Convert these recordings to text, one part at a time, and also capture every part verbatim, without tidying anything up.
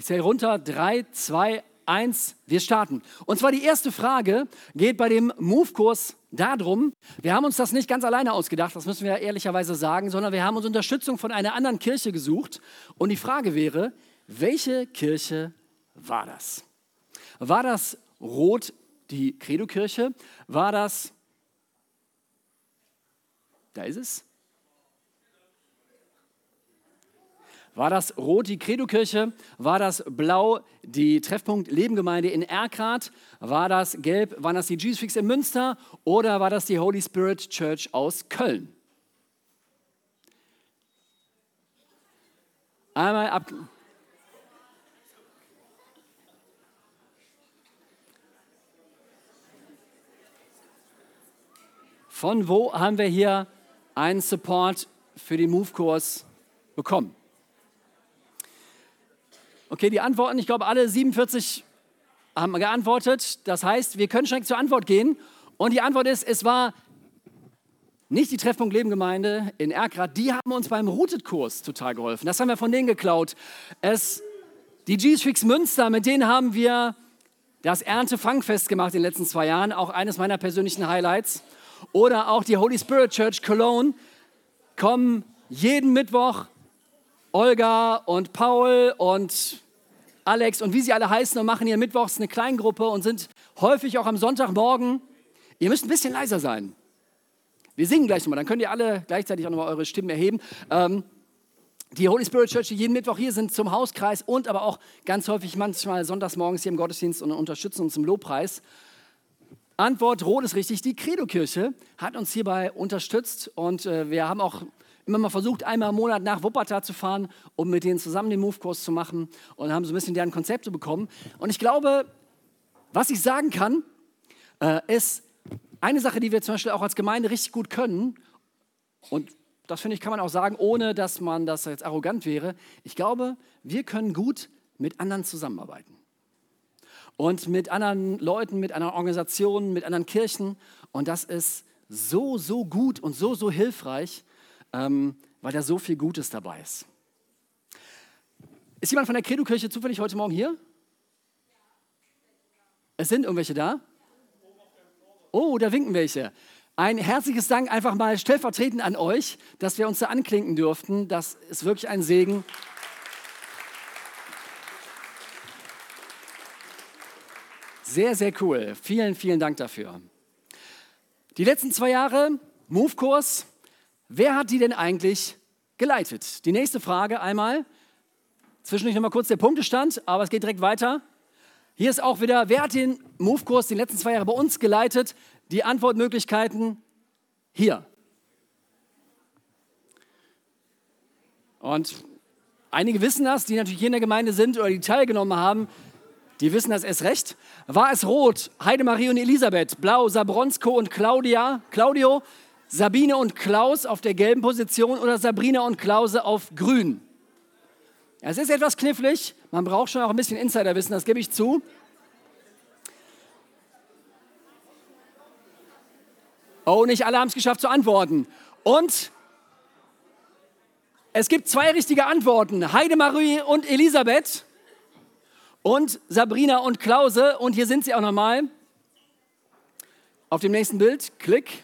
Ich zähle runter, drei, zwei, eins, wir starten. Und zwar die erste Frage geht bei dem Move-Kurs darum, wir haben uns das nicht ganz alleine ausgedacht, das müssen wir ehrlicherweise sagen, sondern wir haben uns Unterstützung von einer anderen Kirche gesucht. Und die Frage wäre, welche Kirche war das? War das Rot, die Credo-Kirche? War das, da ist es, war das Rot, die Credo-Kirche? War das Blau, die Treffpunkt Lebengemeinde in Erkrath? War das Gelb, waren das die Jesus Freaks in Münster? Oder war das die Holy Spirit Church aus Köln? Einmal ab... Von wo haben wir hier einen Support für den Move-Kurs bekommen? Okay, die Antworten, ich glaube, alle siebenundvierzig haben geantwortet. Das heißt, wir können direkt zur Antwort gehen. Und die Antwort ist, es war nicht die Treffpunkt Lebengemeinde in Erkrath. Die haben uns beim Routed-Kurs total geholfen. Das haben wir von denen geklaut. Es, die Jesus Freaks Münster, mit denen haben wir das Ernte-Fangfest gemacht in den letzten zwei Jahren. Auch eines meiner persönlichen Highlights. Oder auch die Holy Spirit Church Cologne kommen jeden Mittwoch Olga und Paul und Alex und wie sie alle heißen und machen hier mittwochs eine Kleingruppe und sind häufig auch am Sonntagmorgen. Ihr müsst ein bisschen leiser sein. Wir singen gleich nochmal, dann könnt ihr alle gleichzeitig auch nochmal eure Stimmen erheben. Ähm, die Holy Spirit Church, die jeden Mittwoch hier sind zum Hauskreis und aber auch ganz häufig manchmal sonntagsmorgens hier im Gottesdienst und unterstützen uns im Lobpreis. Antwort, Rot ist richtig. Die Credo-Kirche hat uns hierbei unterstützt und äh, wir haben auch immer mal versucht, einmal im Monat nach Wuppertal zu fahren, um mit denen zusammen den Move-Kurs zu machen und haben so ein bisschen deren Konzepte bekommen. Und ich glaube, was ich sagen kann, äh, ist eine Sache, die wir zum Beispiel auch als Gemeinde richtig gut können und das finde ich, kann man auch sagen, ohne dass man das jetzt arrogant wäre. Ich glaube, wir können gut mit anderen zusammenarbeiten. Und mit anderen Leuten, mit anderen Organisationen, mit anderen Kirchen. Und das ist so, so gut und so, so hilfreich, ähm, weil da so viel Gutes dabei ist. Ist jemand von der Credo-Kirche zufällig heute Morgen hier? Es sind irgendwelche da? Oh, da winken welche. Ein herzliches Dank einfach mal stellvertretend an euch, dass wir uns da anklinken durften. Das ist wirklich ein Segen. Sehr, sehr cool. Vielen, vielen Dank dafür. Die letzten zwei Jahre, Move-Kurs, wer hat die denn eigentlich geleitet? Die nächste Frage einmal. Zwischendurch nochmal kurz der Punktestand, aber es geht direkt weiter. Hier ist auch wieder, wer hat den Move-Kurs die letzten zwei Jahre bei uns geleitet? Die Antwortmöglichkeiten hier. Und einige wissen das, die natürlich hier in der Gemeinde sind oder die teilgenommen haben. Die wissen das erst recht. War es Rot, Heidemarie und Elisabeth, Blau, Sabronsko und Claudia, Claudio, Sabine und Klaus auf der gelben Position oder Sabrina und Klause auf grün? Es ist etwas knifflig, man braucht schon auch ein bisschen Insiderwissen, das gebe ich zu. Oh, nicht alle haben es geschafft zu antworten. Und es gibt zwei richtige Antworten, Heidemarie und Elisabeth. Und Sabrina und Klause, und hier sind sie auch nochmal. Auf dem nächsten Bild, Klick.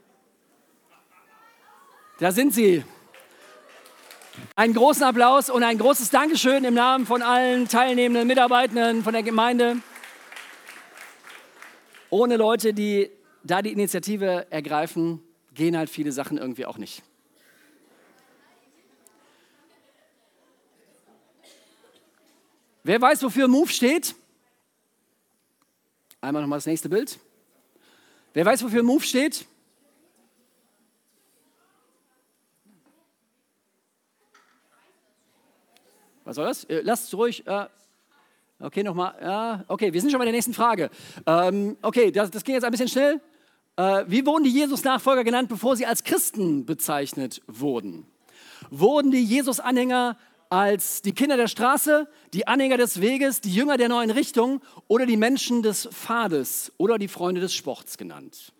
Da sind sie. Einen großen Applaus und ein großes Dankeschön im Namen von allen teilnehmenden Mitarbeitenden von der Gemeinde. Ohne Leute, die da die Initiative ergreifen, gehen halt viele Sachen irgendwie auch nicht. Wer weiß, wofür Move steht? Einmal nochmal das nächste Bild. Wer weiß, wofür Move steht? Was soll das? Lasst es ruhig. Äh, okay, nochmal. Ja, okay, wir sind schon bei der nächsten Frage. Ähm, okay, das, das ging jetzt ein bisschen schnell. Äh, wie wurden die Jesus-Nachfolger genannt, bevor sie als Christen bezeichnet wurden? Wurden die Jesus-Anhänger als die Kinder der Straße, die Anhänger des Weges, die Jünger der neuen Richtung oder die Menschen des Pfades oder die Freunde des Sports genannt?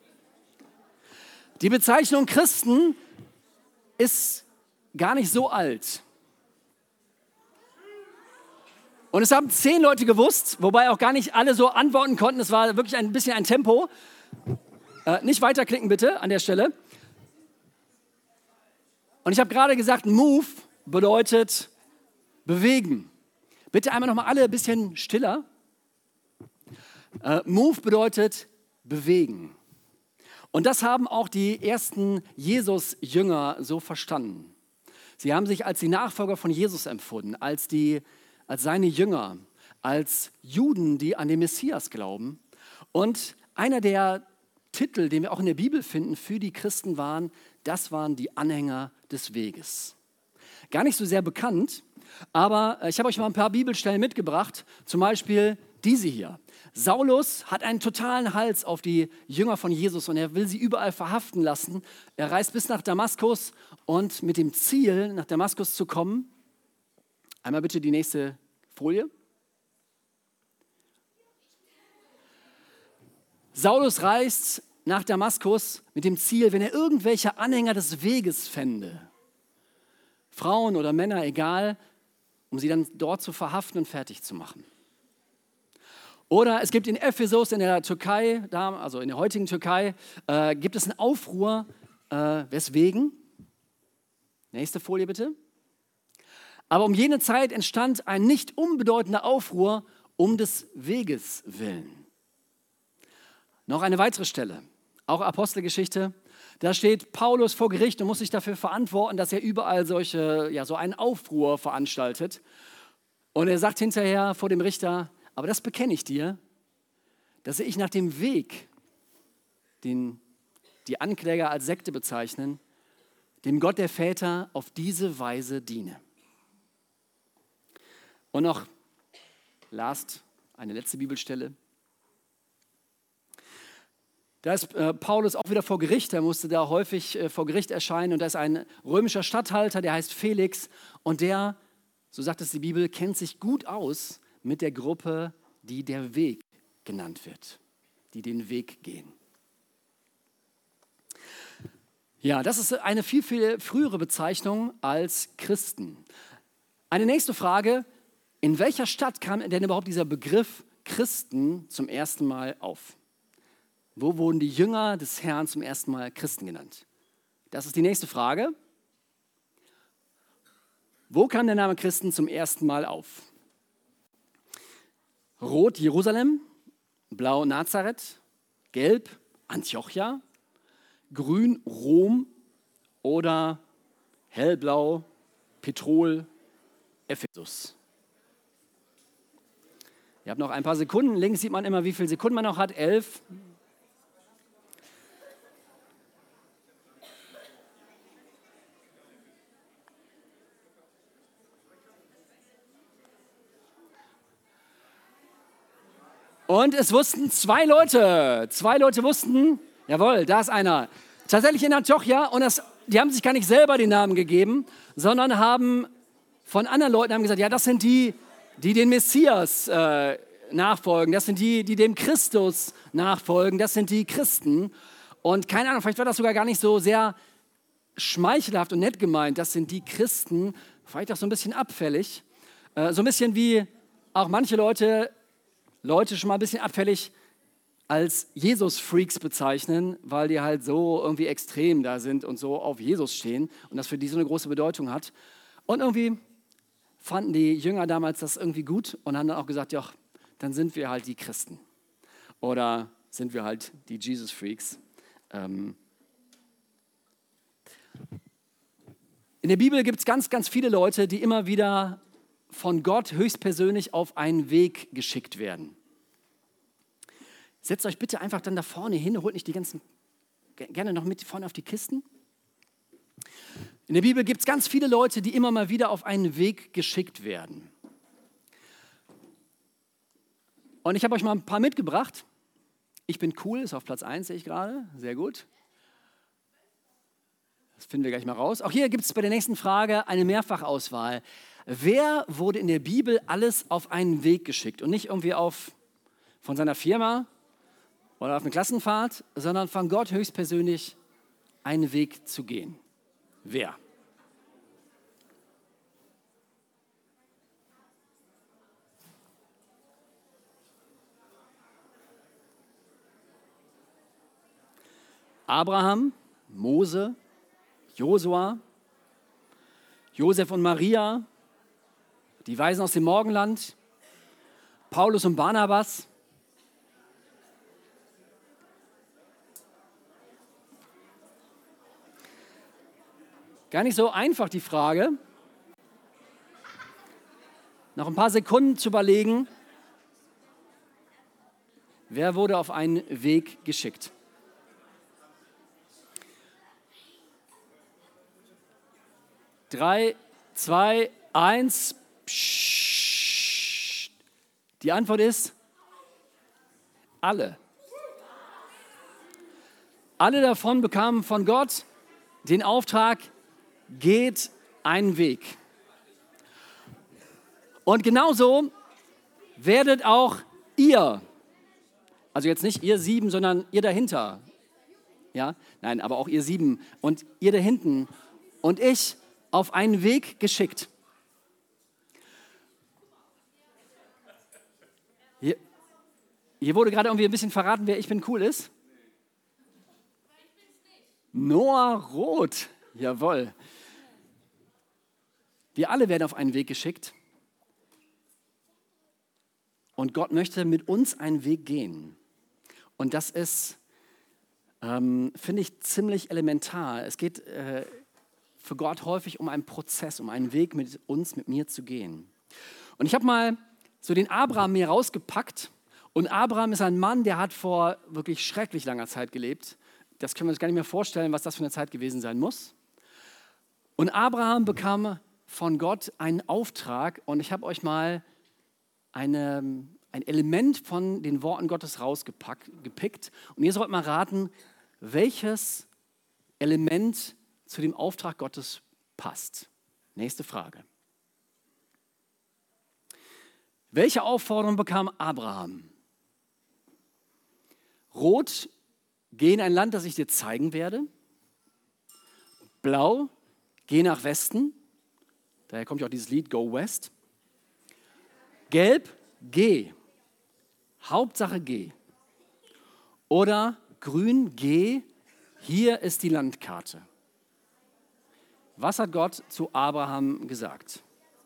Die Bezeichnung Christen ist gar nicht so alt. Und es haben zehn Leute gewusst, wobei auch gar nicht alle so antworten konnten. Es war wirklich ein bisschen ein Tempo. Äh, nicht weiterklicken bitte an der Stelle. Und ich habe gerade gesagt, move bedeutet bewegen. Bitte einmal nochmal alle ein bisschen stiller. Äh, move bedeutet bewegen. Und das haben auch die ersten Jesus-Jünger so verstanden. Sie haben sich als die Nachfolger von Jesus empfunden, als, die, als seine Jünger, als Juden, die an den Messias glauben. Und einer der Titel, den wir auch in der Bibel finden für die Christen waren, das waren die Anhänger des Weges. Gar nicht so sehr bekannt, aber ich habe euch mal ein paar Bibelstellen mitgebracht, zum Beispiel diese hier. Saulus hat einen totalen Hals auf die Jünger von Jesus und er will sie überall verhaften lassen. Er reist bis nach Damaskus und mit dem Ziel, nach Damaskus zu kommen. Einmal bitte die nächste Folie. Saulus reist nach Damaskus mit dem Ziel, wenn er irgendwelche Anhänger des Weges fände, Frauen oder Männer, egal, um sie dann dort zu verhaften und fertig zu machen. Oder es gibt in Ephesus in der Türkei, also in der heutigen Türkei, äh, gibt es einen Aufruhr, äh, weswegen? Nächste Folie bitte. Aber um jene Zeit entstand ein nicht unbedeutender Aufruhr um des Weges willen. Noch eine weitere Stelle, auch Apostelgeschichte. Da steht Paulus vor Gericht und muss sich dafür verantworten, dass er überall solche, ja, so einen Aufruhr veranstaltet. Und er sagt hinterher vor dem Richter, aber das bekenne ich dir, dass ich nach dem Weg, den die Ankläger als Sekte bezeichnen, dem Gott der Väter auf diese Weise diene. Und noch, last, eine letzte Bibelstelle. Da ist äh, Paulus auch wieder vor Gericht, er musste da häufig äh, vor Gericht erscheinen und da ist ein römischer Statthalter, der heißt Felix und der, so sagt es die Bibel, kennt sich gut aus mit der Gruppe, die der Weg genannt wird, die den Weg gehen. Ja, das ist eine viel, viel frühere Bezeichnung als Christen. Eine nächste Frage, in welcher Stadt kam denn überhaupt dieser Begriff Christen zum ersten Mal auf? Wo wurden die Jünger des Herrn zum ersten Mal Christen genannt? Das ist die nächste Frage. Wo kam der Name Christen zum ersten Mal auf? Rot Jerusalem, blau Nazareth, gelb Antiochia, grün Rom oder hellblau Petrol Ephesus. Ihr habt noch ein paar Sekunden. Links sieht man immer, wie viele Sekunden man noch hat. Elf. Und es wussten zwei Leute. Zwei Leute wussten, jawohl, da ist einer. Tatsächlich in Antiochia. Und das, die haben sich gar nicht selber den Namen gegeben, sondern haben von anderen Leuten haben gesagt, ja, das sind die, die den Messias äh, nachfolgen. Das sind die, die dem Christus nachfolgen. Das sind die Christen. Und keine Ahnung, vielleicht war das sogar gar nicht so sehr schmeichelhaft und nett gemeint. Das sind die Christen. Vielleicht auch so ein bisschen abfällig. Äh, so ein bisschen wie auch manche Leute Leute schon mal ein bisschen abfällig als Jesus-Freaks bezeichnen, weil die halt so irgendwie extrem da sind und so auf Jesus stehen und das für die so eine große Bedeutung hat. Und irgendwie fanden die Jünger damals das irgendwie gut und haben dann auch gesagt, ja, dann sind wir halt die Christen oder sind wir halt die Jesus-Freaks. Ähm In der Bibel gibt es ganz, ganz viele Leute, die immer wieder von Gott höchstpersönlich auf einen Weg geschickt werden. Setzt euch bitte einfach dann da vorne hin, holt nicht die ganzen, gerne noch mit vorne auf die Kisten. In der Bibel gibt es ganz viele Leute, die immer mal wieder auf einen Weg geschickt werden. Und ich habe euch mal ein paar mitgebracht. Ich bin cool, ist auf Platz eins, sehe ich gerade, sehr gut. Das finden wir gleich mal raus. Auch hier gibt es bei der nächsten Frage eine Mehrfachauswahl. Wer wurde in der Bibel alles auf einen Weg geschickt? Und nicht irgendwie auf, von seiner Firma oder auf eine Klassenfahrt, sondern von Gott höchstpersönlich einen Weg zu gehen. Wer? Abraham, Mose, Josua, Josef und Maria, die Weisen aus dem Morgenland, Paulus und Barnabas. Gar nicht so einfach die Frage, noch ein paar Sekunden zu überlegen, wer wurde auf einen Weg geschickt? Drei, zwei, eins. Psst. Die Antwort ist alle. Alle davon bekamen von Gott den Auftrag, geht einen Weg. Und genauso werdet auch ihr, also jetzt nicht ihr sieben, sondern ihr dahinter, ja, nein, aber auch ihr sieben und ihr da hinten und ich auf einen Weg geschickt. Hier, hier wurde gerade irgendwie ein bisschen verraten, wer Ich bin cool ist. Noah Roth, jawohl. Wir alle werden auf einen Weg geschickt und Gott möchte mit uns einen Weg gehen. Und das ist, ähm, finde ich, ziemlich elementar. Es geht äh, für Gott häufig um einen Prozess, um einen Weg mit uns, mit mir zu gehen. Und ich habe mal so den Abraham mir rausgepackt. Und Abraham ist ein Mann, der hat vor wirklich schrecklich langer Zeit gelebt. Das können wir uns gar nicht mehr vorstellen, was das für eine Zeit gewesen sein muss. Und Abraham bekam von Gott einen Auftrag. Und ich habe euch mal eine, ein Element von den Worten Gottes rausgepickt. Und ihr sollt mal raten, welches Element zu dem Auftrag Gottes passt. Nächste Frage. Welche Aufforderung bekam Abraham? Rot, geh in ein Land, das ich dir zeigen werde. Blau, geh nach Westen. Daher kommt ja auch dieses Lied Go West. Gelb, geh. Hauptsache geh. Oder grün, geh. Hier ist die Landkarte. Was hat Gott zu Abraham gesagt?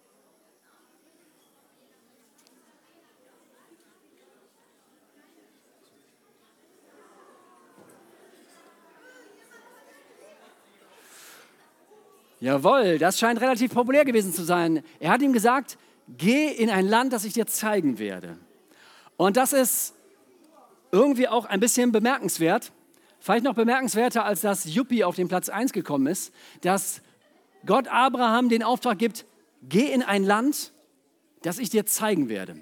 Jawohl, das scheint relativ populär gewesen zu sein. Er hat ihm gesagt, geh in ein Land, das ich dir zeigen werde. Und das ist irgendwie auch ein bisschen bemerkenswert. Vielleicht noch bemerkenswerter, als dass Juppie auf den Platz eins gekommen ist, dass Gott Abraham den Auftrag gibt, geh in ein Land, das ich dir zeigen werde.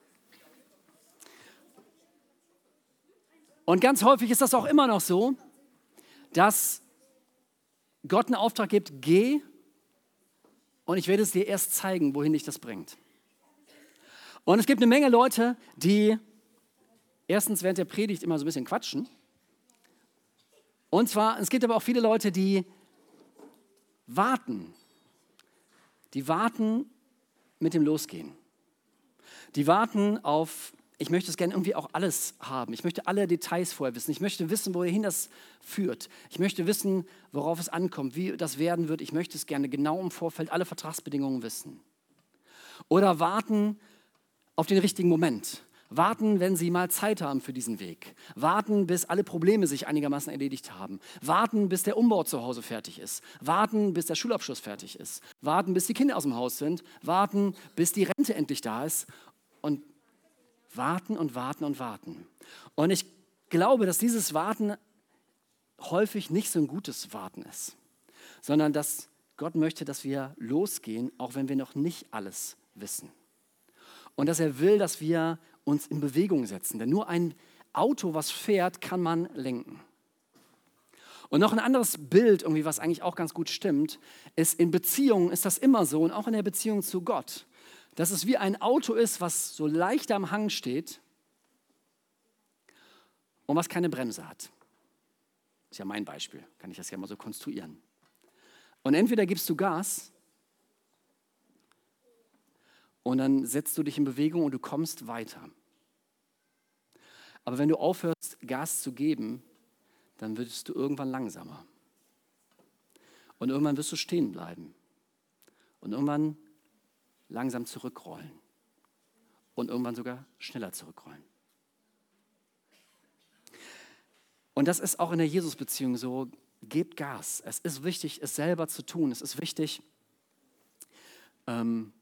Und ganz häufig ist das auch immer noch so, dass Gott einen Auftrag gibt, geh und ich werde es dir erst zeigen, wohin dich das bringt. Und es gibt eine Menge Leute, die erstens während der Predigt immer so ein bisschen quatschen. Und zwar, es gibt aber auch viele Leute, die warten. Die warten mit dem Losgehen. Die warten auf, ich möchte es gerne irgendwie auch alles haben. Ich möchte alle Details vorher wissen. Ich möchte wissen, wohin das führt. Ich möchte wissen, worauf es ankommt, wie das werden wird. Ich möchte es gerne genau im Vorfeld, alle Vertragsbedingungen wissen. Oder warten auf den richtigen Moment. Warten, wenn sie mal Zeit haben für diesen Weg. Warten, bis alle Probleme sich einigermaßen erledigt haben. Warten, bis der Umbau zu Hause fertig ist. Warten, bis der Schulabschluss fertig ist. Warten, bis die Kinder aus dem Haus sind. Warten, bis die Rente endlich da ist. Und warten und warten und warten. Und ich glaube, dass dieses Warten häufig nicht so ein gutes Warten ist, sondern dass Gott möchte, dass wir losgehen, auch wenn wir noch nicht alles wissen. Und dass er will, dass wir uns in Bewegung setzen. Denn nur ein Auto, was fährt, kann man lenken. Und noch ein anderes Bild, irgendwie, was eigentlich auch ganz gut stimmt, ist, in Beziehungen ist das immer so und auch in der Beziehung zu Gott, dass es wie ein Auto ist, was so leicht am Hang steht und was keine Bremse hat. Das ist ja mein Beispiel, kann ich das ja mal so konstruieren. Und entweder gibst du Gas und dann setzt du dich in Bewegung und du kommst weiter. Aber wenn du aufhörst, Gas zu geben, dann wirst du irgendwann langsamer. Und irgendwann wirst du stehen bleiben. Und irgendwann langsam zurückrollen. Und irgendwann sogar schneller zurückrollen. Und das ist auch in der Jesus-Beziehung so. Gebt Gas. Es ist wichtig, es selber zu tun. Es ist wichtig, ähm,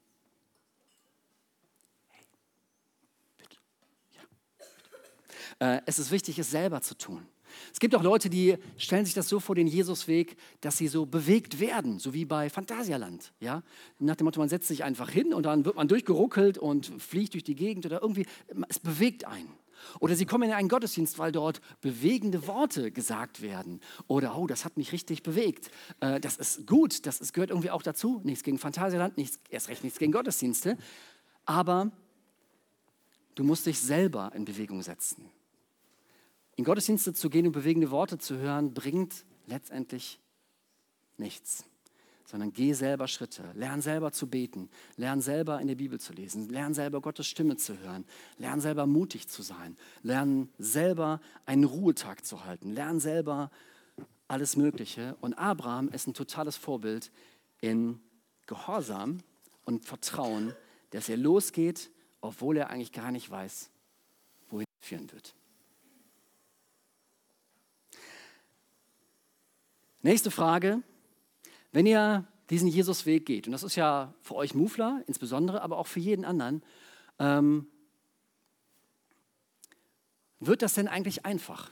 hey, bitte. Ja, bitte. Äh, es ist wichtig, es selber zu tun. Es gibt auch Leute, die stellen sich das so vor den Jesusweg, dass sie so bewegt werden, so wie bei Phantasialand. Ja? Nach dem Motto, man setzt sich einfach hin und dann wird man durchgeruckelt und fliegt durch die Gegend oder irgendwie, es bewegt einen. Oder sie kommen in einen Gottesdienst, weil dort bewegende Worte gesagt werden. Oder, oh, das hat mich richtig bewegt. Äh, das ist gut, das ist, gehört irgendwie auch dazu. Nichts gegen Phantasialand, nichts, erst recht nichts gegen Gottesdienste. Aber du musst dich selber in Bewegung setzen. In Gottesdienste zu gehen und bewegende Worte zu hören, bringt letztendlich nichts. Sondern geh selber Schritte, lern selber zu beten, lern selber in der Bibel zu lesen, lern selber Gottes Stimme zu hören, lern selber mutig zu sein, lern selber einen Ruhetag zu halten, lern selber alles Mögliche. Und Abraham ist ein totales Vorbild in Gehorsam und Vertrauen, dass er losgeht, obwohl er eigentlich gar nicht weiß, wohin er führen wird. Nächste Frage. Wenn ihr diesen Jesusweg geht, und das ist ja für euch Mufler insbesondere, aber auch für jeden anderen, ähm, wird das denn eigentlich einfach?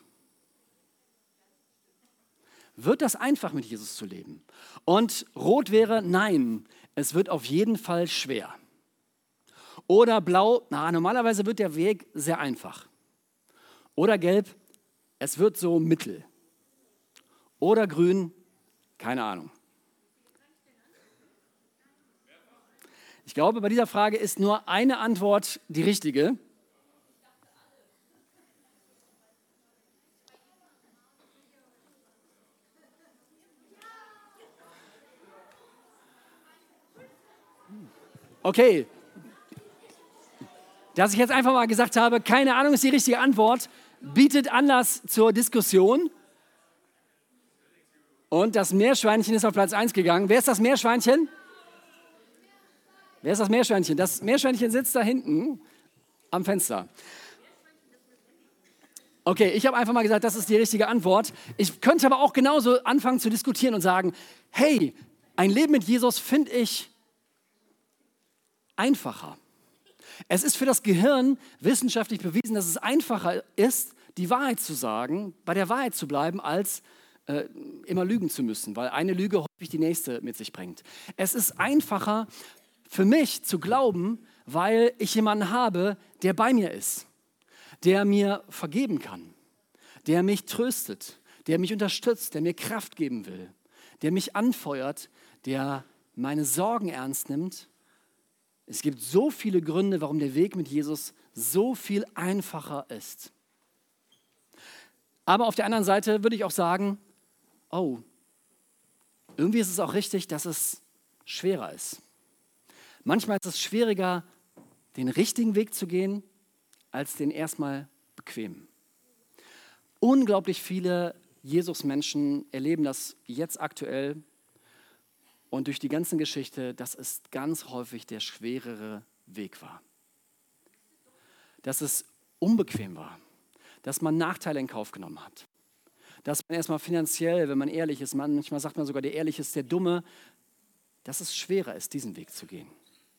Wird das einfach, mit Jesus zu leben? Und rot wäre, nein, es wird auf jeden Fall schwer. Oder blau, na, normalerweise wird der Weg sehr einfach. Oder gelb, es wird so mittel. Oder grün, keine Ahnung. Ich glaube, bei dieser Frage ist nur eine Antwort die richtige. Okay. Dass ich jetzt einfach mal gesagt habe, keine Ahnung ist die richtige Antwort, bietet Anlass zur Diskussion. Und das Meerschweinchen ist auf Platz eins gegangen. Wer ist das Meerschweinchen? Wer ist das Meerschweinchen? Das Meerschweinchen sitzt da hinten am Fenster. Okay, ich habe einfach mal gesagt, das ist die richtige Antwort. Ich könnte aber auch genauso anfangen zu diskutieren und sagen, hey, ein Leben mit Jesus finde ich einfacher. Es ist für das Gehirn wissenschaftlich bewiesen, dass es einfacher ist, die Wahrheit zu sagen, bei der Wahrheit zu bleiben, als äh, immer lügen zu müssen, weil eine Lüge häufig die nächste mit sich bringt. Es ist einfacher für mich zu glauben, weil ich jemanden habe, der bei mir ist, der mir vergeben kann, der mich tröstet, der mich unterstützt, der mir Kraft geben will, der mich anfeuert, der meine Sorgen ernst nimmt. Es gibt so viele Gründe, warum der Weg mit Jesus so viel einfacher ist. Aber auf der anderen Seite würde ich auch sagen, oh, irgendwie ist es auch richtig, dass es schwerer ist. Manchmal ist es schwieriger, den richtigen Weg zu gehen, als den erstmal bequemen. Unglaublich viele Jesus-Menschen erleben das jetzt aktuell und durch die ganze Geschichte, dass es ganz häufig der schwerere Weg war. Dass es unbequem war, dass man Nachteile in Kauf genommen hat. Dass man erstmal finanziell, wenn man ehrlich ist, manchmal sagt man sogar, der Ehrliche ist der Dumme, dass es schwerer ist, diesen Weg zu gehen.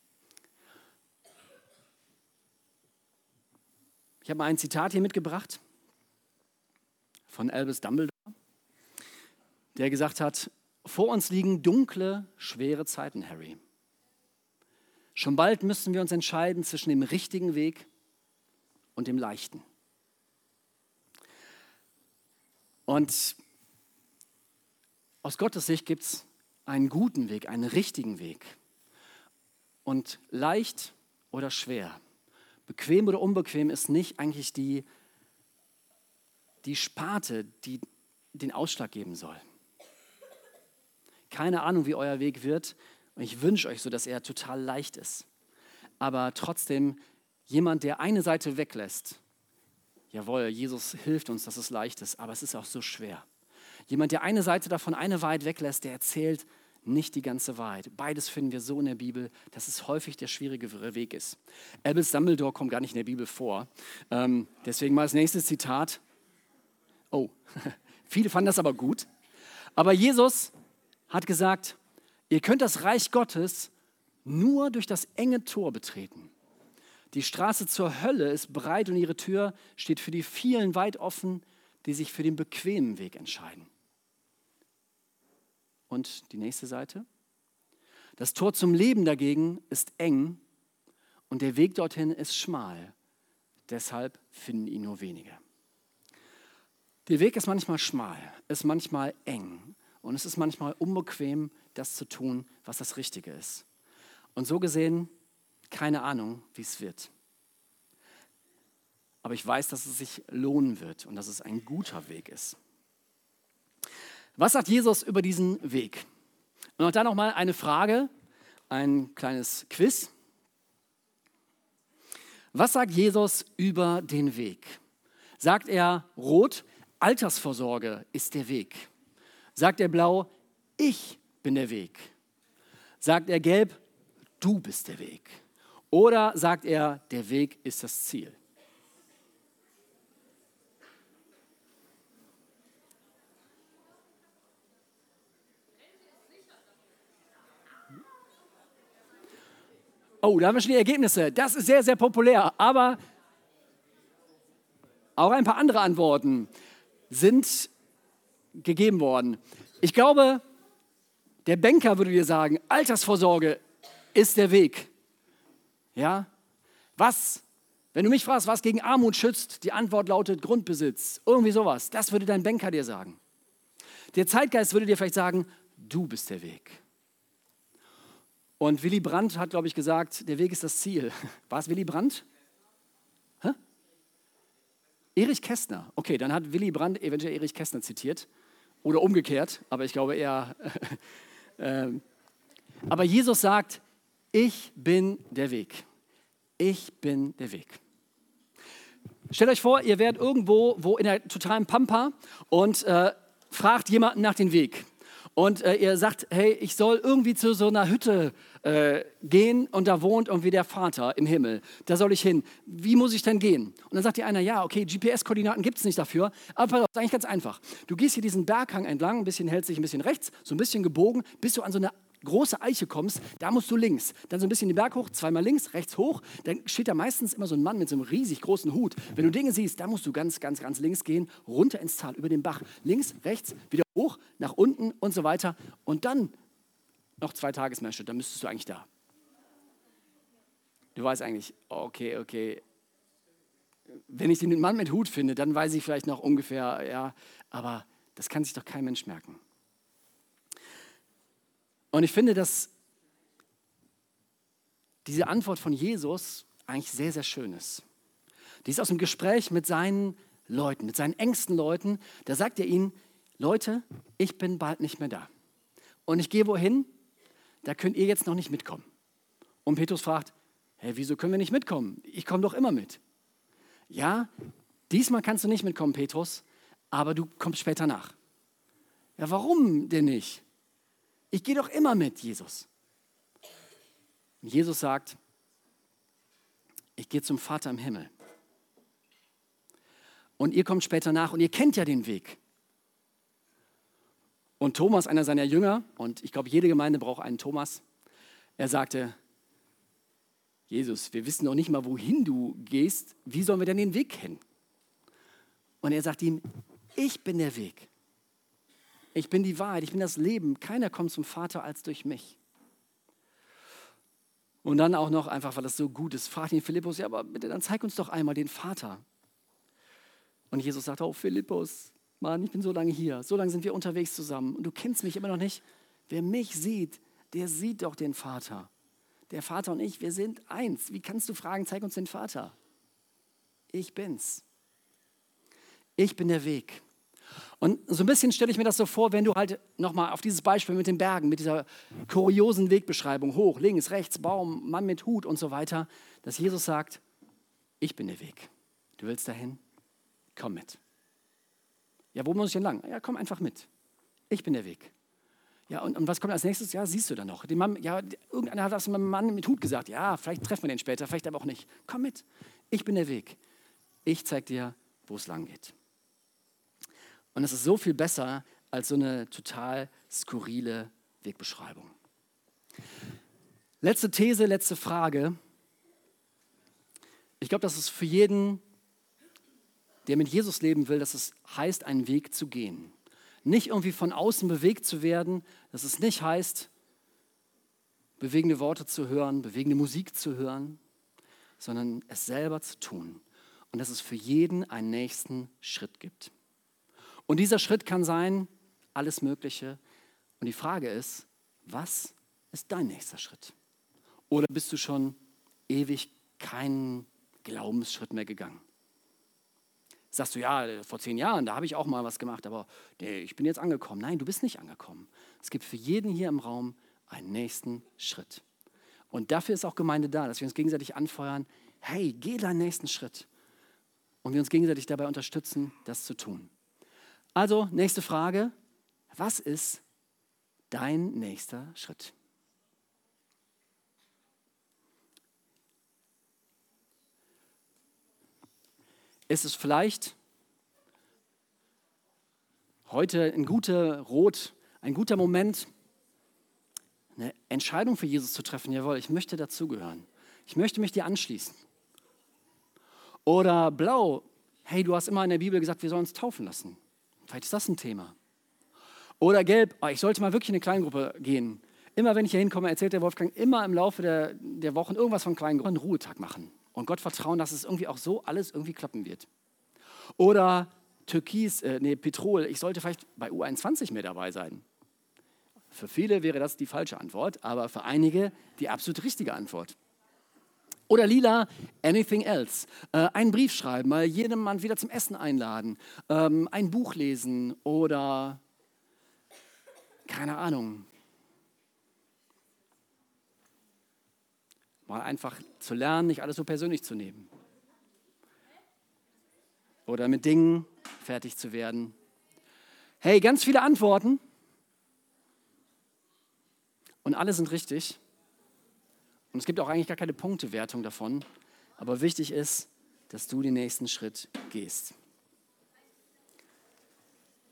Ich habe mal ein Zitat hier mitgebracht von Albus Dumbledore, der gesagt hat, vor uns liegen dunkle, schwere Zeiten, Harry. Schon bald müssen wir uns entscheiden zwischen dem richtigen Weg und dem leichten. Und aus Gottes Sicht gibt es einen guten Weg, einen richtigen Weg. Und leicht oder schwer, bequem oder unbequem ist nicht eigentlich die, die Sparte, die den Ausschlag geben soll. Keine Ahnung, wie euer Weg wird. Und ich wünsche euch so, dass er total leicht ist. Aber trotzdem, jemand, der eine Seite weglässt, jawohl, Jesus hilft uns, dass es leicht ist, aber es ist auch so schwer. Jemand, der eine Seite davon, eine Wahrheit weglässt, der erzählt nicht die ganze Wahrheit. Beides finden wir so in der Bibel, dass es häufig der schwierigere Weg ist. Albus Dumbledore kommt gar nicht in der Bibel vor. Ähm, deswegen mal das nächste Zitat. Oh, viele fanden das aber gut. Aber Jesus hat gesagt, ihr könnt das Reich Gottes nur durch das enge Tor betreten. Die Straße zur Hölle ist breit und ihre Tür steht für die vielen weit offen, die sich für den bequemen Weg entscheiden. Und die nächste Seite. Das Tor zum Leben dagegen ist eng und der Weg dorthin ist schmal. Deshalb finden ihn nur wenige. Der Weg ist manchmal schmal, ist manchmal eng und es ist manchmal unbequem, das zu tun, was das Richtige ist. Und so gesehen, keine Ahnung, wie es wird. Aber ich weiß, dass es sich lohnen wird und dass es ein guter Weg ist. Was sagt Jesus über diesen Weg? Und auch da nochmal eine Frage, ein kleines Quiz. Was sagt Jesus über den Weg? Sagt er rot, Altersvorsorge ist der Weg? Sagt er blau, ich bin der Weg? Sagt er gelb, du bist der Weg? Oder sagt er, der Weg ist das Ziel? Oh, da haben wir schon die Ergebnisse. Das ist sehr, sehr populär. Aber auch ein paar andere Antworten sind gegeben worden. Ich glaube, der Banker würde dir sagen, Altersvorsorge ist der Weg. Ja? Was, wenn du mich fragst, was gegen Armut schützt, die Antwort lautet Grundbesitz. Irgendwie sowas. Das würde dein Banker dir sagen. Der Zeitgeist würde dir vielleicht sagen, du bist der Weg. Und Willy Brandt hat, glaube ich, gesagt, der Weg ist das Ziel. War es Willy Brandt? Hä? Erich Kästner. Okay, dann hat Willy Brandt eventuell Erich Kästner zitiert. Oder umgekehrt, aber ich glaube eher. äh, aber Jesus sagt, ich bin der Weg. Ich bin der Weg. Stellt euch vor, ihr wärt irgendwo wo in der totalen Pampa und äh, fragt jemanden nach dem Weg. Und äh, ihr sagt, hey, ich soll irgendwie zu so einer Hütte äh, gehen und da wohnt irgendwie der Vater im Himmel. Da soll ich hin. Wie muss ich denn gehen? Und dann sagt dir einer, ja, okay, G P S-Koordinaten gibt es nicht dafür, aber pass auf, ist eigentlich ganz einfach. Du gehst hier diesen Berghang entlang, ein bisschen hältst dich ein bisschen rechts, so ein bisschen gebogen, bis du an so eine große Eiche kommst, da musst du links. Dann so ein bisschen den Berg hoch, zweimal links, rechts hoch. Dann steht da meistens immer so ein Mann mit so einem riesig großen Hut. Wenn du Dinge siehst, da musst du ganz, ganz, ganz links gehen, runter ins Tal, über den Bach. Links, rechts, wieder hoch, nach unten und so weiter. Und dann noch zwei Tagesmärsche, dann müsstest du eigentlich da. Du weißt eigentlich, okay, okay, wenn ich den Mann mit Hut finde, dann weiß ich vielleicht noch ungefähr, ja, aber das kann sich doch kein Mensch merken. Und ich finde, dass diese Antwort von Jesus eigentlich sehr, sehr schön ist. Die ist aus dem Gespräch mit seinen Leuten, mit seinen engsten Leuten. Da sagt er ihnen, Leute, ich bin bald nicht mehr da. Und ich gehe wohin, da könnt ihr jetzt noch nicht mitkommen. Und Petrus fragt, hey, wieso können wir nicht mitkommen? Ich komme doch immer mit. Ja, diesmal kannst du nicht mitkommen, Petrus, aber du kommst später nach. Ja, warum denn nicht? Ich gehe doch immer mit, Jesus. Und Jesus sagt, ich gehe zum Vater im Himmel. Und ihr kommt später nach und ihr kennt ja den Weg. Und Thomas, einer seiner Jünger, und ich glaube, jede Gemeinde braucht einen Thomas, er sagte, Jesus, wir wissen noch nicht mal, wohin du gehst. Wie sollen wir denn den Weg kennen? Und er sagt ihm, ich bin der Weg. Ich bin die Wahrheit, ich bin das Leben. Keiner kommt zum Vater als durch mich. Und dann auch noch, einfach weil das so gut ist, fragt ihn Philippus, ja, aber bitte, dann zeig uns doch einmal den Vater. Und Jesus sagt, oh Philippus, Mann, ich bin so lange hier, so lange sind wir unterwegs zusammen und du kennst mich immer noch nicht. Wer mich sieht, der sieht doch den Vater. Der Vater und ich, wir sind eins. Wie kannst du fragen, zeig uns den Vater? Ich bin's. Ich bin der Weg. Und so ein bisschen stelle ich mir das so vor, wenn du halt nochmal auf dieses Beispiel mit den Bergen, mit dieser kuriosen Wegbeschreibung, hoch, links, rechts, Baum, Mann mit Hut und so weiter, dass Jesus sagt, ich bin der Weg. Du willst dahin? komm mit. Ja, wo muss ich denn lang? Ja, komm einfach mit. Ich bin der Weg. Ja, und, und was kommt als nächstes? Ja, siehst du dann noch. Die Mann, ja, irgendeiner hat das mit einem Mann mit Hut gesagt. Ja, vielleicht treffen wir den später, vielleicht aber auch nicht. Komm mit. Ich bin der Weg. Ich zeige dir, wo es lang geht. Und es ist so viel besser als so eine total skurrile Wegbeschreibung. Letzte These, letzte Frage. Ich glaube, dass es für jeden, der mit Jesus leben will, dass es heißt, einen Weg zu gehen. Nicht irgendwie von außen bewegt zu werden, dass es nicht heißt, bewegende Worte zu hören, bewegende Musik zu hören, sondern es selber zu tun. Und dass es für jeden einen nächsten Schritt gibt. Und dieser Schritt kann sein, alles Mögliche. Und die Frage ist, was ist dein nächster Schritt? Oder bist du schon ewig keinen Glaubensschritt mehr gegangen? Sagst du, ja, vor zehn Jahren, da habe ich auch mal was gemacht, aber nee, ich bin jetzt angekommen. Nein, du bist nicht angekommen. Es gibt für jeden hier im Raum einen nächsten Schritt. Und dafür ist auch Gemeinde da, dass wir uns gegenseitig anfeuern, hey, geh deinen nächsten Schritt. Und wir uns gegenseitig dabei unterstützen, das zu tun. Also, nächste Frage. Was ist dein nächster Schritt? Ist es vielleicht heute ein guter Rot, ein guter Moment, eine Entscheidung für Jesus zu treffen? Jawohl, ich möchte dazugehören. Ich möchte mich dir anschließen. Oder blau, hey, du hast immer in der Bibel gesagt, wir sollen uns taufen lassen. Vielleicht ist das ein Thema. Oder gelb, oh, ich sollte mal wirklich in eine Kleingruppe gehen. Immer wenn ich hier hinkomme, erzählt der Wolfgang immer im Laufe der, der Wochen irgendwas von Kleingruppen, einen Ruhetag machen. Und Gott vertrauen, dass es irgendwie auch so alles irgendwie klappen wird. Oder Türkis, äh, nee, Petrol, ich sollte vielleicht bei U einundzwanzig mehr dabei sein. Für viele wäre das die falsche Antwort, aber für einige die absolut richtige Antwort. Oder lila, anything else. Äh, einen Brief schreiben, mal jedem Mann wieder zum Essen einladen, ähm, ein Buch lesen oder keine Ahnung. Mal einfach zu lernen, nicht alles so persönlich zu nehmen. Oder mit Dingen fertig zu werden. Hey, ganz viele Antworten. Und alle sind richtig. Und es gibt auch eigentlich gar keine Punktewertung davon. Aber wichtig ist, dass du den nächsten Schritt gehst.